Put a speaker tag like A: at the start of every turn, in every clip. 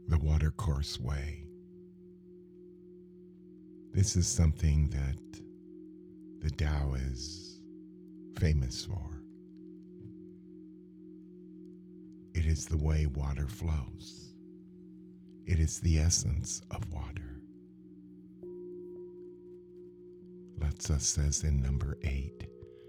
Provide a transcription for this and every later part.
A: the watercourse way. This is something that the Tao is famous for. It is the way water flows. It is the essence of water. Lao-Tzu says in number 8,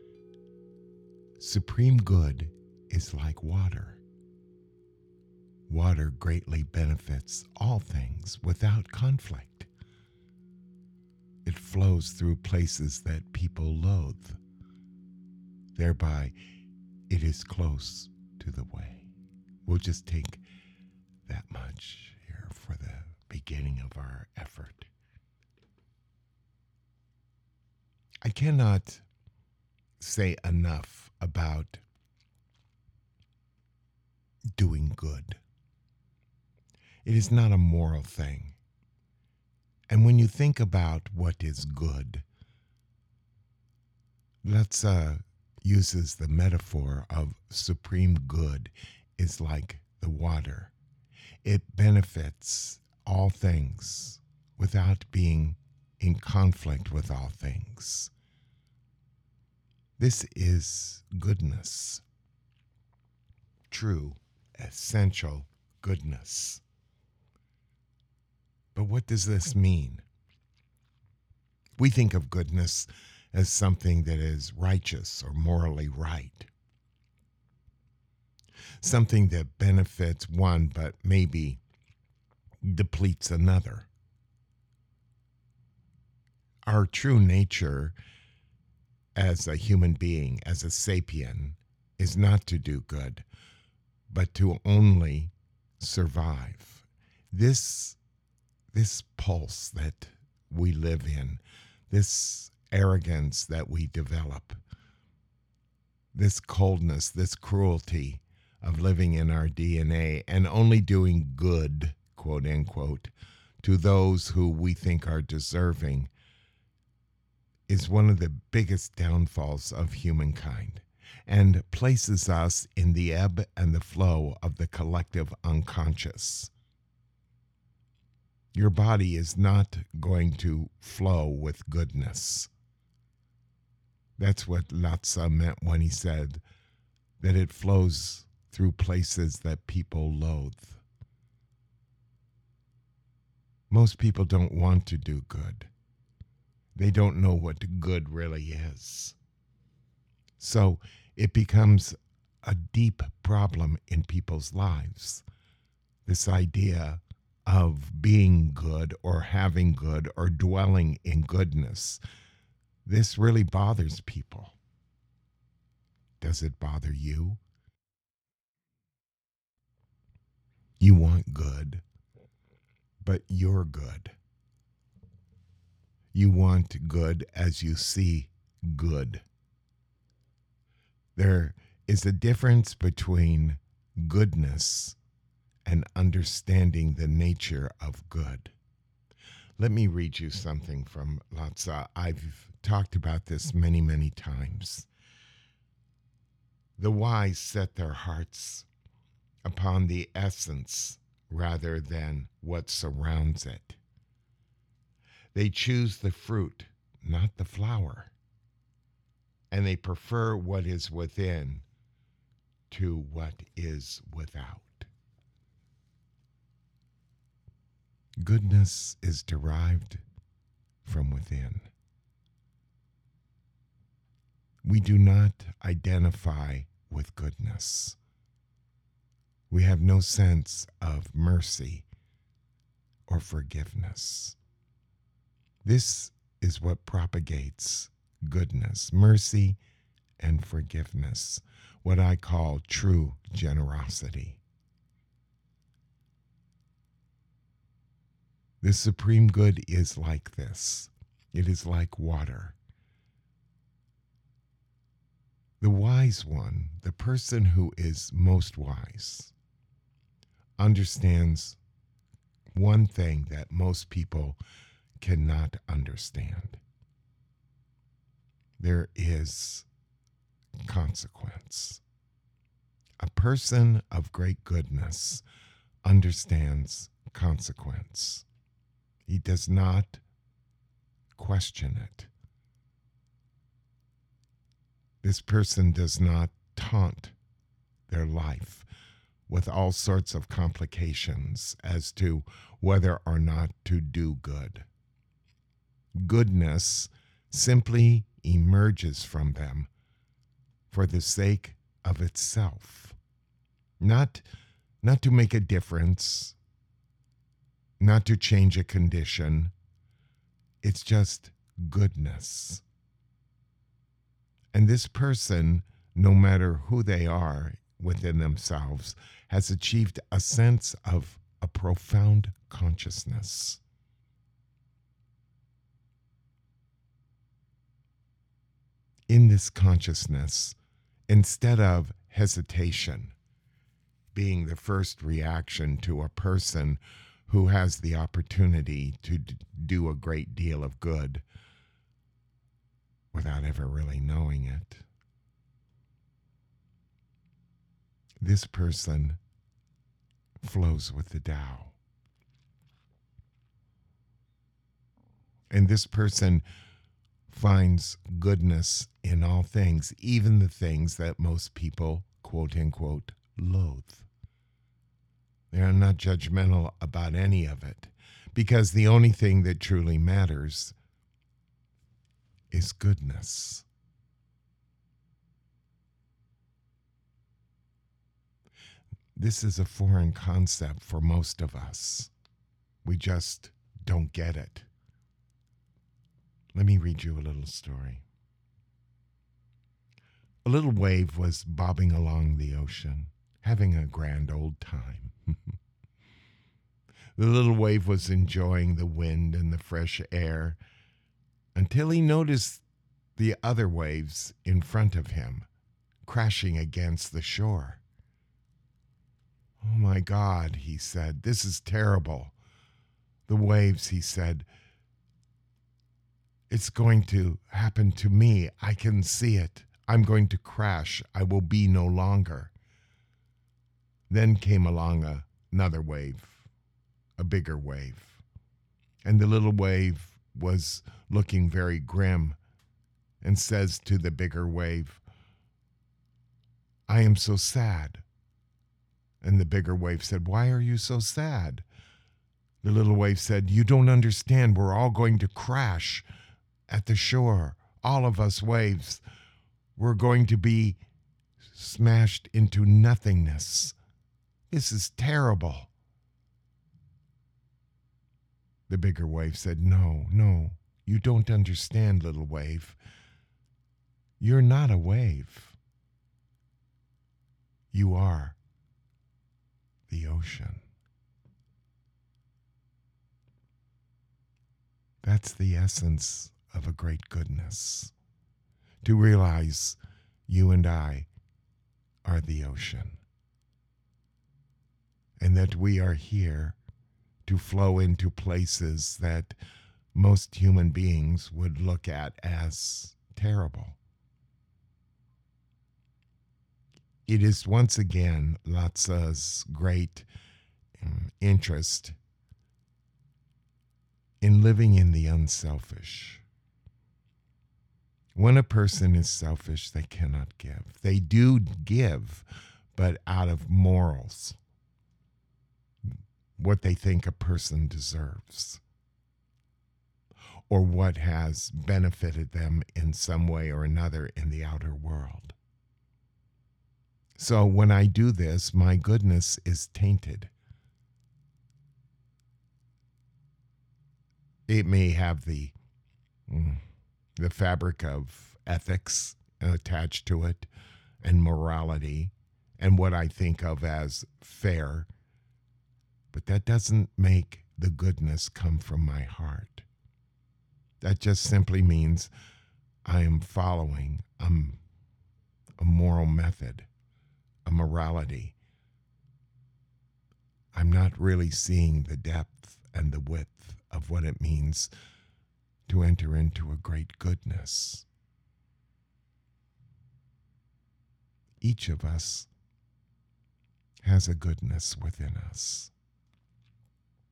A: supreme good is like water. Water greatly benefits all things without conflict. It flows through places that people loathe. Thereby, it is close to the way. We'll just take that much here for the beginning of our effort. I cannot say enough about doing good. It is not a moral thing. And when you think about what is good, Lao-Tzu uses the metaphor of supreme good is like the water. It benefits all things without being in conflict with all things. This is goodness, true, essential goodness. But what does this mean? We think of goodness as something that is righteous or morally right, something that benefits one but maybe depletes another. Our true nature as a human being, as a sapien, is not to do good, but to only survive. This pulse that we live in, this arrogance that we develop, this coldness, this cruelty of living in our DNA and only doing good, quote unquote, to those who we think are deserving, is one of the biggest downfalls of humankind and places us in the ebb and the flow of the collective unconscious. Your body is not going to flow with goodness. That's what Lao-Tzu meant when he said that it flows through places that people loathe. Most people don't want to do good. They don't know what good really is. So it becomes a deep problem in people's lives. This idea of being good or having good or dwelling in goodness. This really bothers people. Does it bother you? You want good, but you're good. You want good as you see good. There is a difference between goodness and understanding the nature of good. Let me read you something from Lao-Tzu. I've talked about this many, many times. The wise set their hearts upon the essence rather than what surrounds it. They choose the fruit, not the flower, and they prefer what is within to what is without. Goodness is derived from within. We do not identify with goodness. We have no sense of mercy or forgiveness. This is what propagates goodness, mercy, and forgiveness, what I call true generosity. The supreme good is like this. It is like water. The wise one, the person who is most wise, understands one thing that most people cannot understand. There is consequence. A person of great goodness understands consequence. He does not question it. This person does not taunt their life with all sorts of complications as to whether or not to do good. Goodness simply emerges from them for the sake of itself, not to make a difference, not to change a condition. It's just goodness. And this person, no matter who they are within themselves, has achieved a sense of a profound consciousness. In this consciousness, instead of hesitation being the first reaction to a person who has the opportunity to do a great deal of good without ever really knowing it, this person flows with the Tao. And this person finds goodness in all things, even the things that most people, quote unquote, loathe. They are not judgmental about any of it, because the only thing that truly matters is goodness. This is a foreign concept for most of us. We just don't get it. Let me read you a little story. A little wave was bobbing along the ocean, having a grand old time. The little wave was enjoying the wind and the fresh air until he noticed the other waves in front of him crashing against the shore. "Oh my God," he said, "this is terrible." The waves, he said, "It's going to happen to me. I can see it. I'm going to crash. I will be no longer." Then came along another wave, a bigger wave. And the little wave was looking very grim and says to the bigger wave, "I am so sad." And the bigger wave said, "Why are you so sad?" The little wave said, "You don't understand. We're all going to crash at the shore. All of us waves. We're going to be smashed into nothingness. This is terrible." The bigger wave said, "No, no, you don't understand, little wave. You're not a wave. You are the ocean." That's the essence of a great goodness. To realize you and I are the ocean. And that we are here to flow into places that most human beings would look at as terrible. It is once again Lotsa's great interest in living in the unselfish. When a person is selfish, they cannot give. They do give, but out of morals, what they think a person deserves, or what has benefited them in some way or another in the outer world. So when I do this, my goodness is tainted. It may have the fabric of ethics attached to it, and morality, and what I think of as fair, but that doesn't make the goodness come from my heart. That just simply means I am following a moral method, a morality. I'm not really seeing the depth and the width of what it means to enter into a great goodness. Each of us has a goodness within us.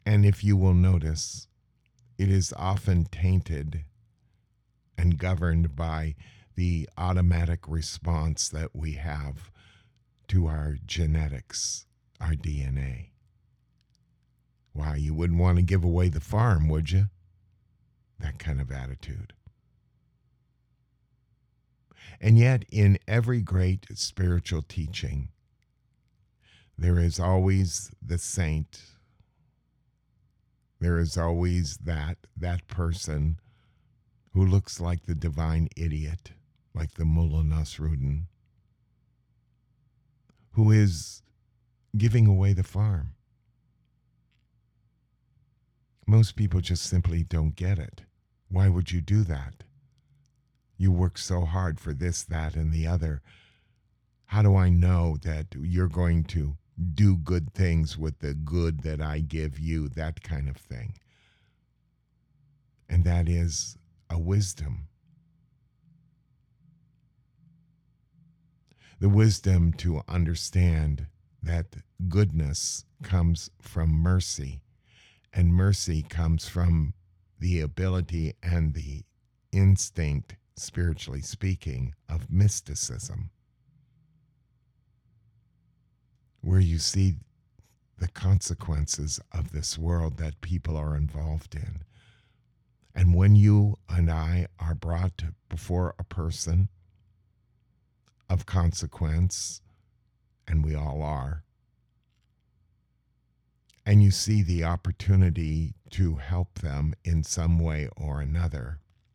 A: And if you will notice, it is often tainted and governed by the automatic response that we have to our genetics, our DNA. Why, you wouldn't want to give away the farm, would you? That kind of attitude. And yet, in every great spiritual teaching, there is always the saint. There is always that person who looks like the divine idiot, like the Mullah Nasruddin, who is giving away the farm. Most people just simply don't get it. Why would you do that? You work so hard for this, that, and the other. How do I know that you're going to do good things with the good that I give you? That kind of thing. And that is a wisdom. The wisdom to understand that goodness comes from mercy, and mercy comes from the ability and the instinct, spiritually speaking, of mysticism, where you see the consequences of this world that people are involved in. And when you and I are brought before a person of consequence, and we all are, and you see the opportunity to help them in some way or another,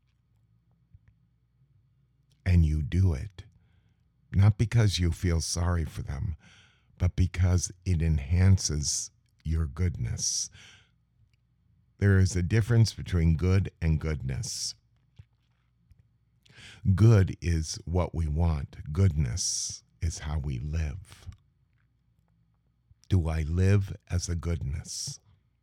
A: and you do it, not because you feel sorry for them, but because it enhances your goodness. There is a difference between good and goodness. Good is what we want. Goodness is how we live. Do I live as a goodness?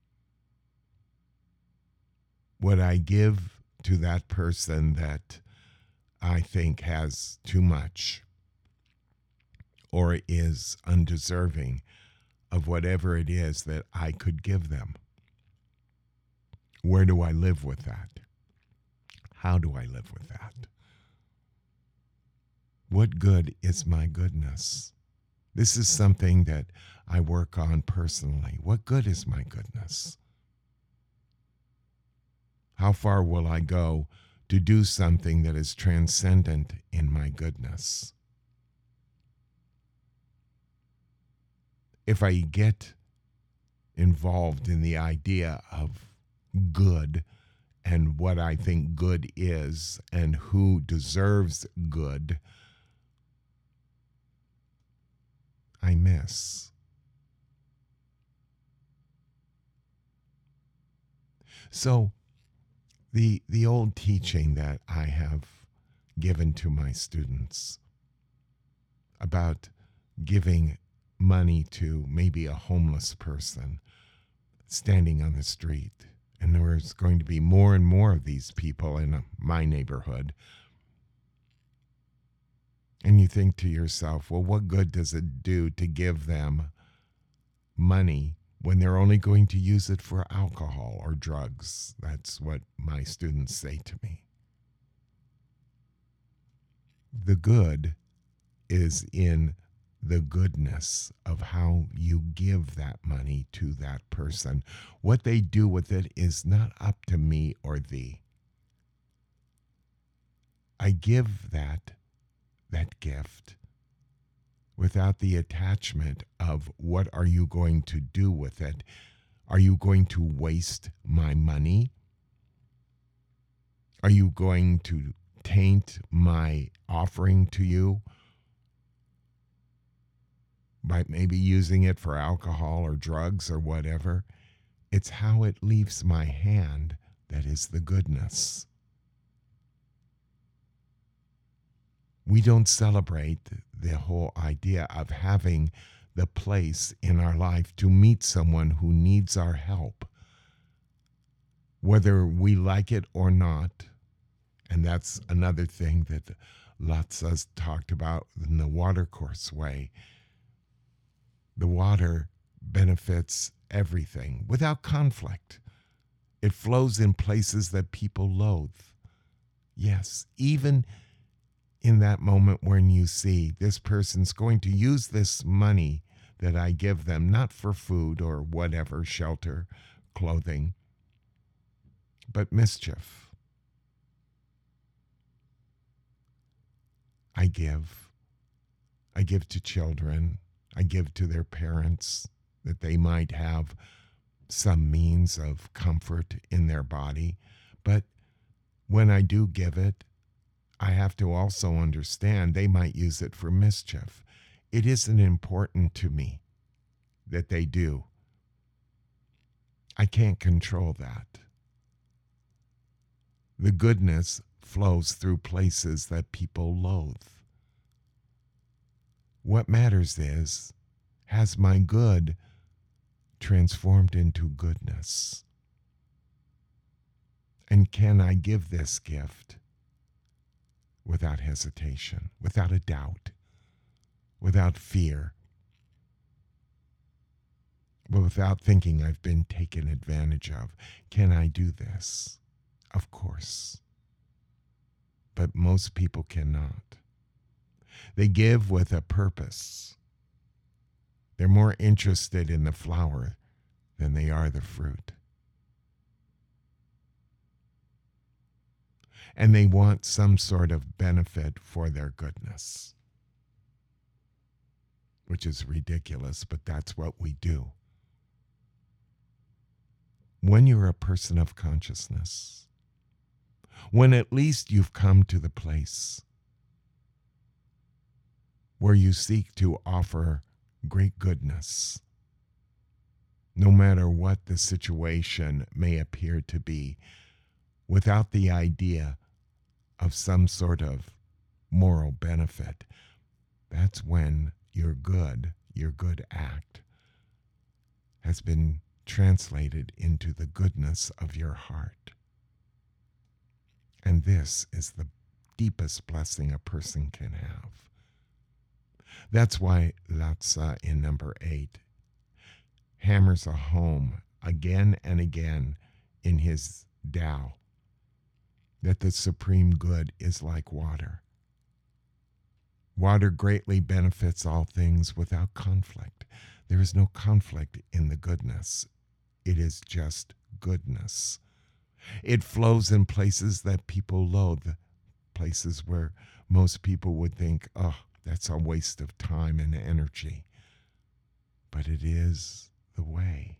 A: Would I give to that person that I think has too much or is undeserving of whatever it is that I could give them? Where do I live with that? How do I live with that? What good is my goodness? This is something that I work on personally. What good is my goodness? How far will I go to do something that is transcendent in my goodness? If I get involved in the idea of good and what I think good is and who deserves good, I miss. So the old teaching that I have given to my students about giving money to maybe a homeless person standing on the street, and there's going to be more and more of these people in my neighborhood. And you think to yourself, well, what good does it do to give them money when they're only going to use it for alcohol or drugs? That's what my students say to me. The good is in the goodness of how you give that money to that person. What they do with it is not up to me or thee. I give that gift without the attachment of what are you going to do with it? Are you going to waste my money? Are you going to taint my offering to you by maybe using it for alcohol or drugs or whatever? It's how it leaves my hand that is the goodness. We don't celebrate the whole idea of having the place in our life to meet someone who needs our help, whether we like it or not. And that's another thing that Lotsa's talked about in the Watercourse Way. The water benefits everything without conflict. It flows in places that people loathe. Yes, even in that moment when you see this person's going to use this money that I give them, not for food or whatever, shelter, clothing, but mischief. I give. I give to children. I give to their parents that they might have some means of comfort in their body. But when I do give it, I have to also understand they might use it for mischief. It isn't important to me that they do. I can't control that. The goodness flows through places that people loathe. What matters is, has my good transformed into goodness? And can I give this gift without hesitation, without a doubt, without fear, without thinking I've been taken advantage of? Can I do this? Of course. But most people cannot. They give with a purpose. They're more interested in the flower than they are the fruit. And they want some sort of benefit for their goodness, which is ridiculous, but that's what we do. When you're a person of consciousness, when at least you've come to the place where you seek to offer great goodness, no matter what the situation may appear to be, without the idea of some sort of moral benefit, that's when your good act, has been translated into the goodness of your heart. And this is the deepest blessing a person can have. That's why Lao-Tzu in number 8 hammers a home again and again in his Tao that the supreme good is like water. Water greatly benefits all things without conflict. There is no conflict in the goodness. It is just goodness. It flows in places that people loathe, places where most people would think, oh, that's a waste of time and energy. But it is the way.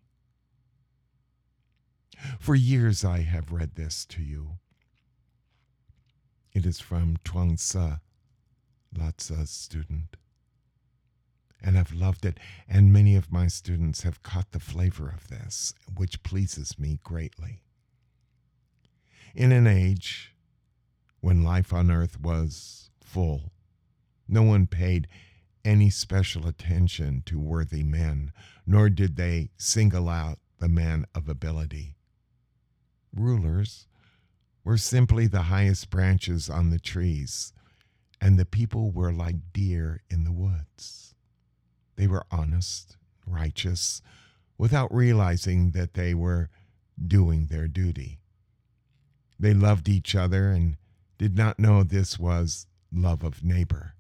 A: For years I have read this to you. It is from Chuang-Tzu, Lao-Tzu's student. And I've loved it, and many of my students have caught the flavor of this, which pleases me greatly. In an age when life on earth was full, no one paid any special attention to worthy men, nor did they single out the man of ability. Rulers were simply the highest branches on the trees, and the people were like deer in the woods. They were honest, righteous, without realizing that they were doing their duty. They loved each other and did not know this was love of neighbor.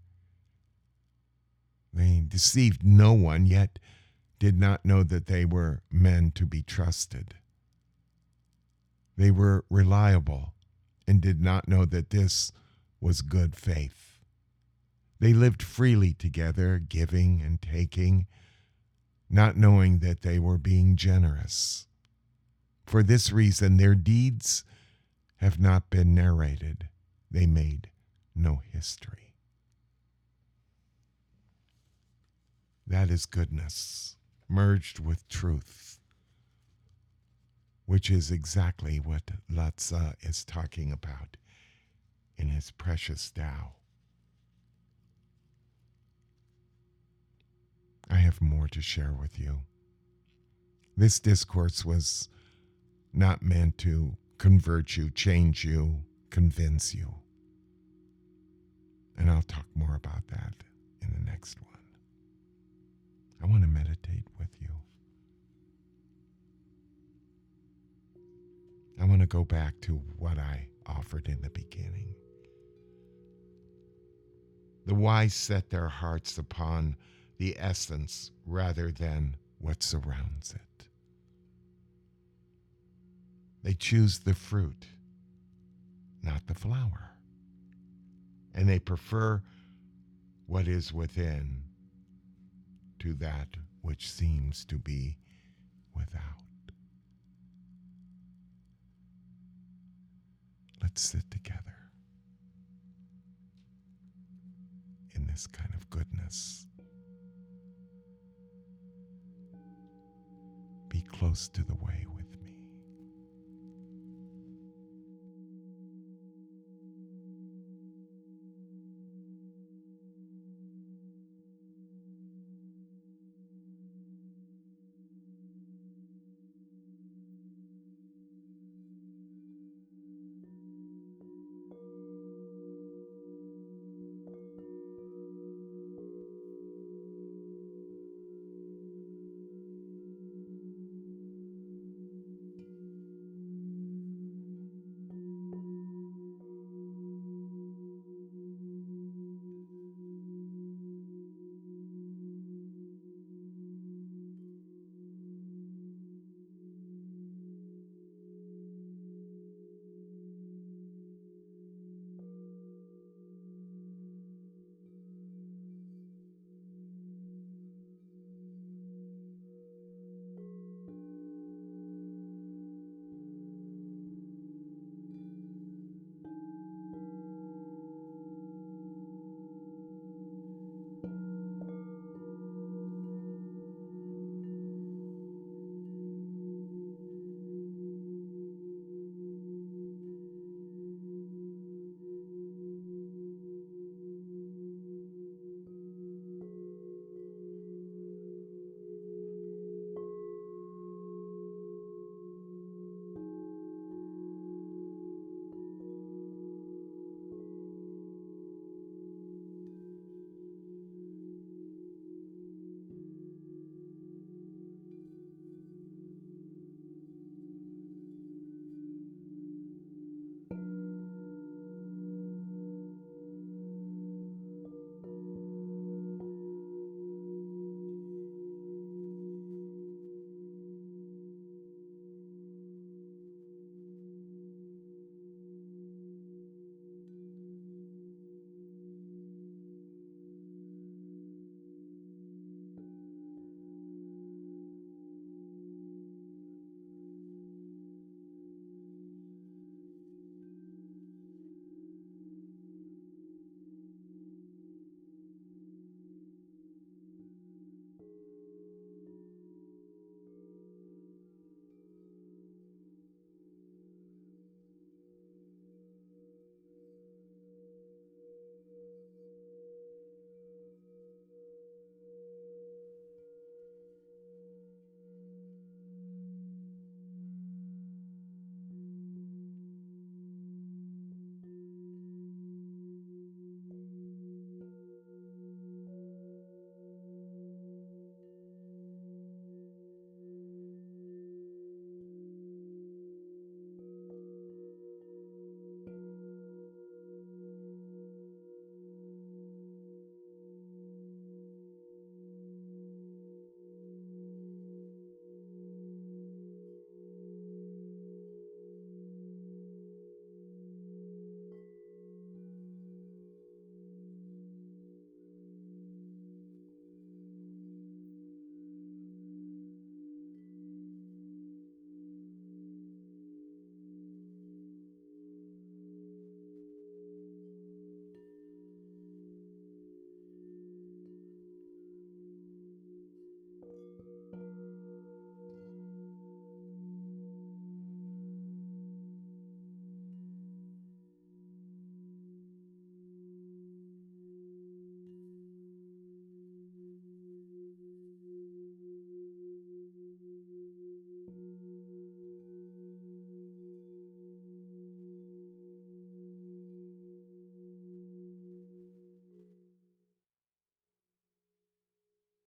A: They deceived no one, yet did not know that they were men to be trusted. They were reliable and did not know that this was good faith. They lived freely together, giving and taking, not knowing that they were being generous. For this reason, their deeds have not been narrated. They made no history. That is goodness, merged with truth, which is exactly what Lao-Tzu is talking about in his precious Tao. I have more to share with you. This discourse was not meant to convert you, change you, convince you. And I'll talk more about that in the next one. I want to meditate with you. to go back to what I offered in the beginning. The wise set their hearts upon the essence rather than what surrounds it. They choose the fruit, not the flower. And they prefer what is within to that which seems to be without. Let's sit together in this kind of goodness. Be close to the way